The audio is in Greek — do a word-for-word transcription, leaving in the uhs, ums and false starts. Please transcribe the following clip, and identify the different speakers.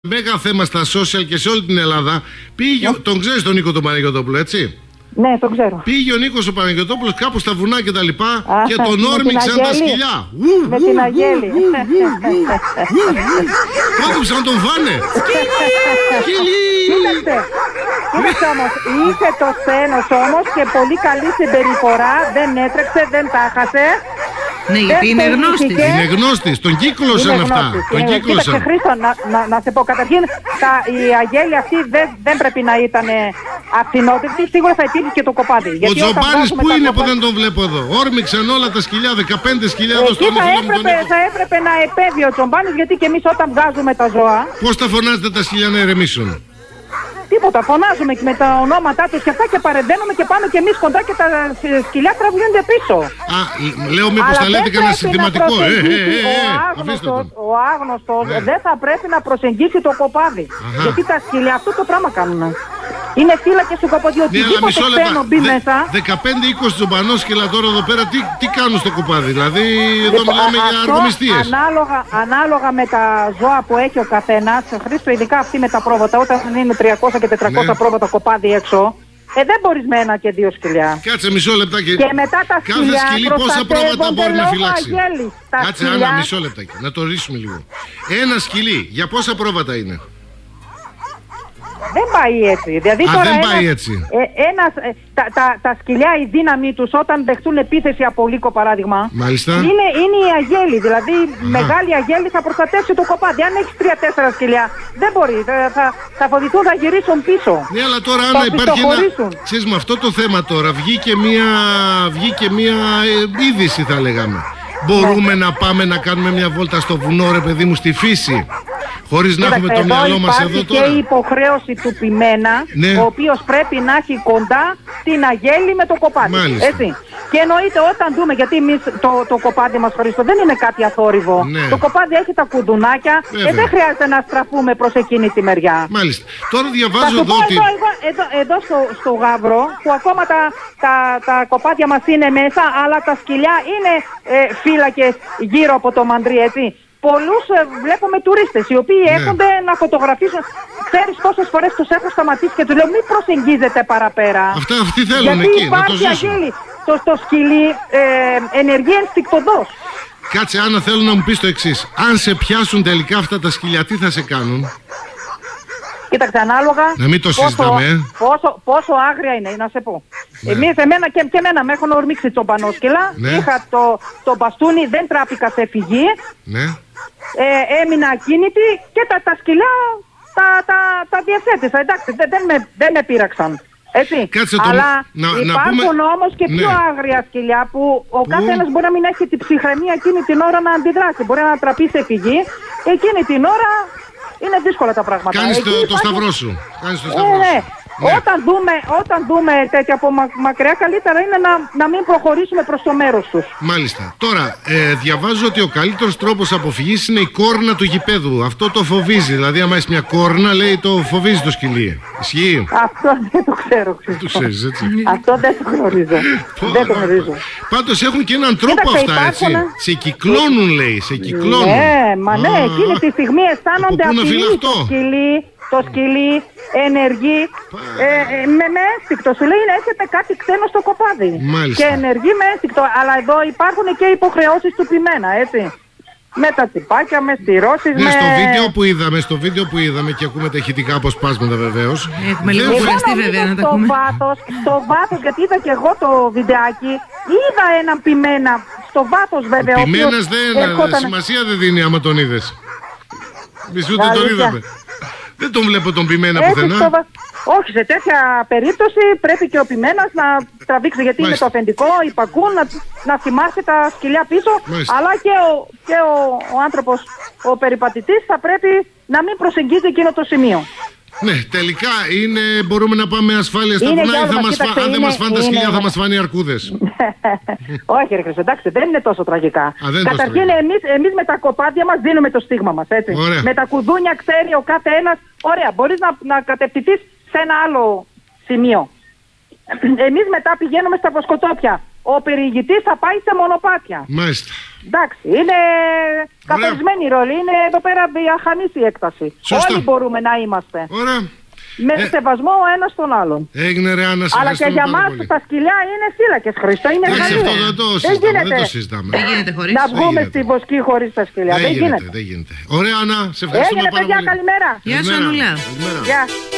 Speaker 1: Μέγα θέμα στα social και σε όλη την Ελλάδα. Πήγε, ναι. Τον ξέρεις τον Νίκο τον Παναγιωτόπουλο, έτσι?
Speaker 2: Ναι, τον ξέρω.
Speaker 1: Πήγε ο Νίκος ο Παναγιωτόπουλος κάπου στα βουνά και τα λοιπά. Α, και τον όρμηξαν τα σκυλιά.
Speaker 2: Με την Αγέλη.
Speaker 1: Κόντυψαν να τον φάνε. Σκυλί!
Speaker 2: Κοίταξε, κοίταξε όμως, είχε το σθένος όμως και πολύ καλή συμπεριφορά. Δεν έτρεξε, δεν τα χάσε.
Speaker 3: Ναι, γιατί είναι γνώστης.
Speaker 1: Είναι γνώστης, τον κύκλωσαν αυτά. Τον
Speaker 2: κοίταξε Χρήστο, να, να, να σε πω καταρχήν, τα, η Αγέλη αυτή δεν, δεν πρέπει να ήταν αυθινότητη, σίγουρα θα ετύχει και το κοπάδι.
Speaker 1: Ο Τζομπάνης που είναι κοπάδι... που δεν τον βλέπω εδώ? Όρμηξαν όλα τα σκυλιά, δεκαπέντε σκυλιά εδώ στον
Speaker 2: θα, έπρεπε, θα έπρεπε να επέβει ο Τζομπάνης, γιατί και εμείς όταν βγάζουμε τα ζώα...
Speaker 1: Πώς θα φωνάζετε τα σκυλιά να ηρεμήσουν?
Speaker 2: Τίποτα, φωνάζουμε με τα ονόματά τους και αυτά και παρεμβαίνουμε και πάμε και εμείς κοντά και τα σκυλιά τραβιούνται πίσω.
Speaker 1: Α, λέω μήπως θα λέτε κανένα συνθηματικό. Ε, ε, ε, ε,
Speaker 2: ο άγνωστος, ο άγνωστος ναι. δεν θα πρέπει να προσεγγίσει το κοπάδι. Αχα. Γιατί τα σκυλιά αυτό το πράγμα κάνουν. Είναι φύλακες του κοπαδιού. Οτιδήποτε ξένο μπει μέσα.
Speaker 1: δεκαπέντε είκοσι τζομπανόσκυλα τώρα εδώ πέρα τι, τι κάνουν στο κοπάδι? Δηλαδή εδώ μιλάμε για αργομιστίες.
Speaker 2: Ανάλογα, ανάλογα με τα ζώα που έχει ο καθένας, Χρήστο, ειδικά αυτή με τα πρόβατα, όταν είναι τριακόσια και τετρακόσια ναι. πρόβατα κοπάδι έξω, ε, δεν μπορείς με ένα και δύο σκυλιά.
Speaker 1: Κάτσε μισό λεπτάκι.
Speaker 2: Και μετά τα σκυλιά.
Speaker 1: Κάθε σκυλί πόσα πρόβατα μπορεί να φυλάξει?
Speaker 2: Αγέλη,
Speaker 1: Κάτσε σκυλιά... Άννα, μισό λεπτάκι. Να το ρίσουμε λίγο. Ένα σκυλί, για πόσα πρόβατα είναι?
Speaker 2: Δεν πάει έτσι. Δηλαδή
Speaker 1: Α,
Speaker 2: τώρα
Speaker 1: δεν
Speaker 2: ένας,
Speaker 1: πάει έτσι.
Speaker 2: Ε, ένας, ε, τα, τα, τα σκυλιά, η δύναμή τους όταν δεχτούν επίθεση από λύκο παράδειγμα,
Speaker 1: μάλιστα.
Speaker 2: Είναι, είναι η Αγέλη. Δηλαδή Αχα. μεγάλη Αγέλη θα προστατεύσει το κοπάδι. Αν έχεις τρία-τέσσερα σκυλιά, δεν μπορεί. Θα, θα, θα φοβηθούν, θα γυρίσουν πίσω.
Speaker 1: Ναι, αλλά τώρα Άννα υπάρχει ένα... Ξέρεις, με αυτό το θέμα τώρα βγήκε μια, βγήκε μια ε, είδηση θα λέγαμε. Μπορούμε ναι. να πάμε να κάνουμε μια βόλτα στο βουνό, ρε παιδί μου, στη φύση, χωρίς να έχουμε το μυαλό μας εδώ τώρα?
Speaker 2: Και η υποχρέωση του ποιμένα, ναι. ο οποίος πρέπει να έχει κοντά την Αγέλη με το κοπάδι. Έτσι. Και εννοείται όταν δούμε, γιατί εμείς το, το κοπάδι μας, Χρήστο, δεν είναι κάτι αθόρυβο. Ναι. Το κοπάδι έχει τα κουδουνάκια και δεν χρειάζεται να στραφούμε προς εκείνη τη μεριά.
Speaker 1: Μάλιστα. Τώρα διαβάζω εδώ ότι...
Speaker 2: Εδώ, εδώ, εδώ, εδώ στο, στο Γαύρο, που ακόμα τα, τα, τα κοπάδια μας είναι μέσα, αλλά τα σκυλιά είναι ε, φύλακες γύρω από το μαντρί, έτσι. Πολλούς ε, βλέπουμε τουρίστες οι οποίοι ναι. έρχονται να φωτογραφίσουν. Ξέρεις πόσες φορές τους έχω σταματήσει και τους λέω μην προσεγγίζετε παραπέρα.
Speaker 1: Αυτά αυτοί θέλουν
Speaker 2: γιατί
Speaker 1: εκεί, να το ζήσουν.
Speaker 2: Αγέλη, το, το σκυλί ε, ενεργεί ενστικτωδώς.
Speaker 1: Κάτσε Άννα, θέλω να μου πεις το εξής. Αν σε πιάσουν τελικά αυτά τα σκυλιά, τι θα σε κάνουν?
Speaker 2: Κοίταξε, ανάλογα
Speaker 1: να μην το πόσο, συζητάμε, ε.
Speaker 2: πόσο, πόσο άγρια είναι, να σε πω. Ναι. Εμείς, εμένα και, και εμένα με έχουν ορμήξει τσομπανόσκυλα. Ναι. Είχα το, το μπαστούνι, δεν τράπηκα σε φυγή. Ναι. Ε, έμεινα ακίνητη και τα, τα σκυλιά τα, τα, τα διαθέτησα. Εντάξει, δεν, δεν, με, δεν με πείραξαν. Έτσι.
Speaker 1: Κάτσε το...
Speaker 2: Αλλά
Speaker 1: να,
Speaker 2: υπάρχουν
Speaker 1: να πούμε...
Speaker 2: όμως και πιο ναι. άγρια σκυλιά που ο κάθε ένας μπορεί να μην έχει την ψυχραιμία εκείνη την ώρα να αντιδράσει. Μπορεί να τραπεί σε φυγή. Εκείνη την ώρα είναι δύσκολα τα πράγματα.
Speaker 1: Κάνεις το, το σταυρό σου. Κάνεις το σταυρό
Speaker 2: ε, ναι.
Speaker 1: σου. Ναι.
Speaker 2: Όταν, δούμε, όταν δούμε τέτοια από μα, μακριά, καλύτερα είναι να, να μην προχωρήσουμε προς το μέρος τους.
Speaker 1: Μάλιστα. Τώρα, ε, διαβάζω ότι ο καλύτερος τρόπος αποφυγής είναι η κόρνα του γηπέδου. Αυτό το φοβίζει. Δηλαδή, άμα έχει μια κόρνα, λέει το φοβίζει το σκυλί. Ισχύει?
Speaker 2: Αυτό δεν το ξέρω.
Speaker 1: Το ξέρεις, έτσι.
Speaker 2: Αυτό δεν το γνωρίζω. δεν το γνωρίζω.
Speaker 1: Πάντως έχουν και έναν τρόπο
Speaker 2: Κοίταξε,
Speaker 1: αυτά, έτσι.
Speaker 2: ένα...
Speaker 1: Σε κυκλώνουν, λέει. Σε κυκλώνουν.
Speaker 2: Ναι, μα ναι, Α, εκείνη τη στιγμή αισθάνονται απειλή το σκυλί. Το σκυλί ενεργεί ε, ε, με, με ένστικτο. Σου λέει έρχεται κάτι ξένο στο κοπάδι.
Speaker 1: Μάλιστα.
Speaker 2: Και ενεργεί με ένστικτο. Αλλά εδώ υπάρχουν και υποχρεώσεις του ποιμένα, έτσι. Με τα τσιπάκια, με στηρώσεις,
Speaker 1: ναι,
Speaker 2: με...
Speaker 1: στο βίντεο που είδαμε, στο βίντεο που είδαμε και ακούμε τα ηχητικά αποσπάσματα βεβαίως.
Speaker 3: Έχουμε λίγο κουραστεί βέβαια να τα ακούμε.
Speaker 2: Στο βάθος, στο βάθος, γιατί είδα και εγώ το βιντεάκι, είδα έναν ποιμένα, στο βάθος βέβαια.
Speaker 1: Ο ποιμένας δεν, έρχονταν... σημασία δεν δίνει άμα τον είδες. Εμείς ούτε τον είδαμε. Δεν τον βλέπω τον ποιμένα πουθενά.
Speaker 2: Στο... Όχι, σε τέτοια περίπτωση πρέπει και ο ποιμένας να τραβήξει, γιατί Μάλιστα. είναι το αφεντικό, υπακούν, να, να θυμάσει τα σκυλιά πίσω. Μάλιστα. Αλλά και, ο, και ο, ο άνθρωπος, ο περιπατητής, θα πρέπει να μην προσεγγίζει εκείνο το σημείο.
Speaker 1: Ναι, τελικά είναι, μπορούμε να πάμε ασφάλεια στα βουνά ή θα μας φα... αν δεν μας φάνε τα σκυλιά θα μας φάνε οι αρκούδες.
Speaker 2: Όχι ρε Χρήστο, εντάξει, δεν είναι τόσο τραγικά.
Speaker 1: Α,
Speaker 2: Καταρχήν εμείς, εμείς με τα κοπάδια μας δίνουμε το στίγμα μας, έτσι.
Speaker 1: Ωραία.
Speaker 2: Με τα κουδούνια ξέρει ο κάθε ένας, ωραία, μπορείς να, να κατευθυνθείς σε ένα άλλο σημείο. Εμείς μετά πηγαίνουμε στα βοσκοτόπια. ο περιηγητής θα πάει σε μονοπάτια.
Speaker 1: Μάλιστα.
Speaker 2: Εντάξει, είναι καθορισμένη η ρόλη, είναι εδώ πέρα αχανής η έκταση.
Speaker 1: Σωστά.
Speaker 2: Όλοι μπορούμε να είμαστε.
Speaker 1: Ωραία.
Speaker 2: Με ε, σεβασμό ο ένας τον άλλον.
Speaker 1: Έγινε ρε Άννα, σε
Speaker 2: αλλά και για μας τα σκυλιά είναι φύλακες, Χρήστο. Είναι
Speaker 1: εντάξει, αυτό δεν το συζητάμε. Δεν, δεν το συζητάμε.
Speaker 3: Δεν γίνεται χωρίς.
Speaker 2: Να βγούμε στη βοσκή χωρίς τα σκυλιά. Δεν, δεν, γίνεται.
Speaker 1: δεν γίνεται. Ωραία Άννα, σε ευχαριστούμε
Speaker 2: Έγινε,
Speaker 1: πάρα
Speaker 2: παιδιά,
Speaker 1: πολύ.
Speaker 2: καλημέρα.
Speaker 3: Γεια σου Ανούλα.
Speaker 2: Γεια.